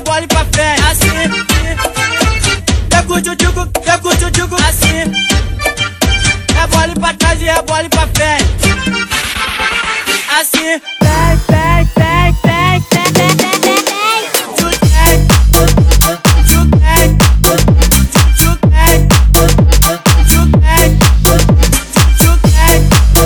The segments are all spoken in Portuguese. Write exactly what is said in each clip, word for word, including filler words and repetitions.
rebole pra frente. Assim, pega o tchutchuco, pega o tchutchuco. Assim, rebole pra trás e rebole pra frente. Assim, vem, vem, vem, vem, vem, vem, vem, vem, vem. Tchutchei, tchutchei, tchutchei, tchutchei, tchutchei,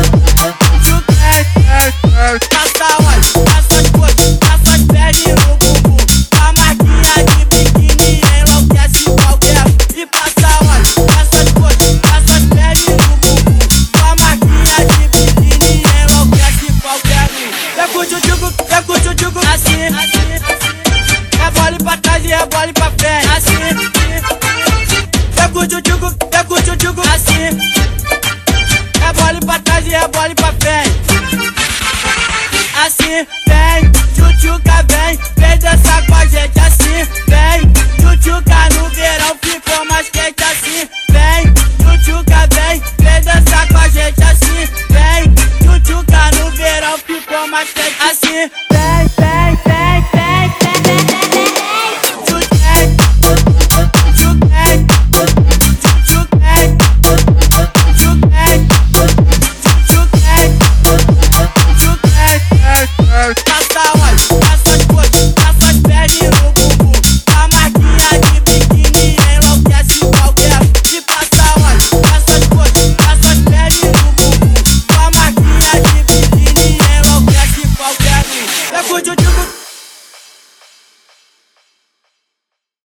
tchutchei. Passa óleo, passa as coxas, passa as pernas no bumbum. A marquinha de biquíni enlouquece qualquer um. E passa óleo, passa as coxas, passa as pernas no bumbum. A marquinha de biquíni enlouquece qualquer um. Pega o tchutchuco, pega o tchutchuco. Assim, rebole pra trás e rebole pra frente. Assim, pega o tchutchuco, pega o tchutchuco. Assim, rebole pra trás e rebole pra frente. Assim, vem, tchutchuca, vem, vem dançar com a gente. Assim, vem, tchutchuca, no verão ficou mais quente. Assim, vem, tchutchuca, vem, vem dançar com a gente. Assim, vem, tchutchuca, no verão ficou mais quente. Assim, vem, vem, vem, vem, vem, vem, vem, vem, vem. Tchutchei, tchutchei, tchutchei, tchutchei, tchutchei, tchutchei. Passa óleo, passa as coxas, passa as pernas no bumbum. A marquinha de biquíni enlouquece qualquer um. E passa óleo, passa as coxas, passa as pernas no bumbum. A marquinha de biquíni enlouquece qualquer um. Pega o tchutchuco,